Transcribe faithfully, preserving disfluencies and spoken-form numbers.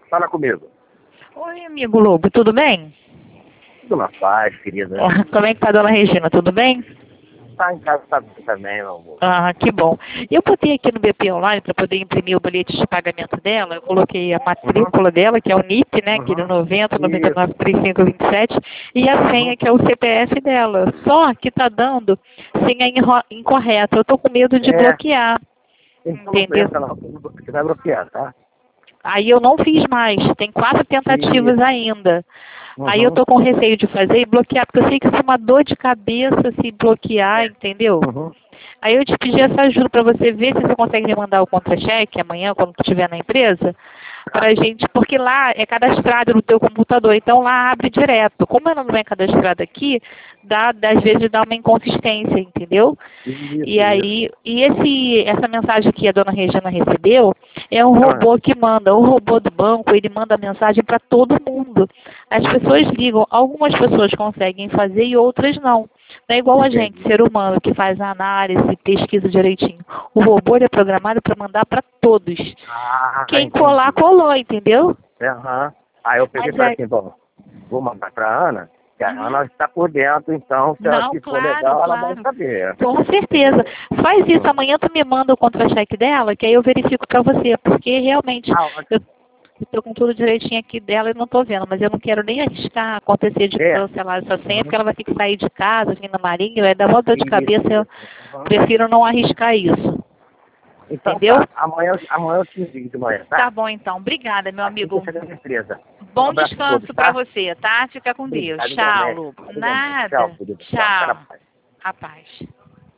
Fala comigo. Oi, amigo Lobo, tudo bem? Tudo na paz, querida. Como é que tá a dona Regina, tudo bem? Tá em casa tá bem também, meu amor. Ah, que bom. Eu botei aqui no B P Online para poder imprimir o bilhete de pagamento dela. Eu coloquei a matrícula Uhum. dela, que é o N I P, né? Uhum. Aquele noventa, noventa e Isso. nove, trinta e cinco, vinte e sete. E a senha, Uhum. que é o C P F dela. Só que tá dando senha inro- incorreta. Eu tô com medo de É. bloquear. Então não Entendeu? pensa não, você vai bloquear, tá? Aí eu não fiz mais. Tem quatro tentativas Isso. ainda. Aí eu Uhum. tô com receio de fazer e bloquear, porque eu sei que isso é uma dor de cabeça se bloquear, É. entendeu? Uhum. Aí eu te pedi essa ajuda para você ver se você consegue me mandar o contra-cheque amanhã, quando tu estiver na empresa, Tá. pra gente, porque lá é cadastrado no teu computador, então lá abre direto. Como ela não é cadastrada aqui, dá, dá, às vezes dá uma inconsistência, entendeu? Isso, E isso. aí, e esse, essa mensagem que a dona Regina recebeu é um Ah. robô que manda, o robô do banco, ele manda mensagem para todo mundo. As pessoas ligam, algumas pessoas conseguem fazer e outras não. Não é igual a gente, Entendi. ser humano, que faz a análise, pesquisa direitinho. O robô ele é programado para mandar para todos. Ah, Quem colar, entendi. colou, entendeu? Aham. Aí eu peguei e Mas falei é. assim, bom, vou mandar pra Ana, que a Uhum. Ana está por dentro, então se ela Não, se for claro, legal, ela vai claro. saber. Com certeza. Entendeu? Faz isso. Uhum. Amanhã tu me manda o contra-cheque dela, que aí eu verifico pra você. Porque realmente Ah, eu ótimo. estou com tudo direitinho aqui dela e não tô vendo. Mas eu não quero nem arriscar acontecer de É. cancelar essa senha, porque Uhum. ela vai ter que sair de casa, vir na Marinha, vai dar uma dor de Isso, cabeça. Eu isso. Uhum. prefiro não arriscar isso. Então Entendeu? tá, amanhã, eu- amanhã eu te ligo de manhã, Tá tá? bom então. Obrigada, meu Assim que eu amigo. chegar na empresa. Um Bom abraço a todos, descanso pra tá? você, tá? Fica com Deus. Obrigado Tchau, igualmente. Lu. Igualmente. Tchau, Nada. querido. Tchau, fica na Tchau. paz. A paz.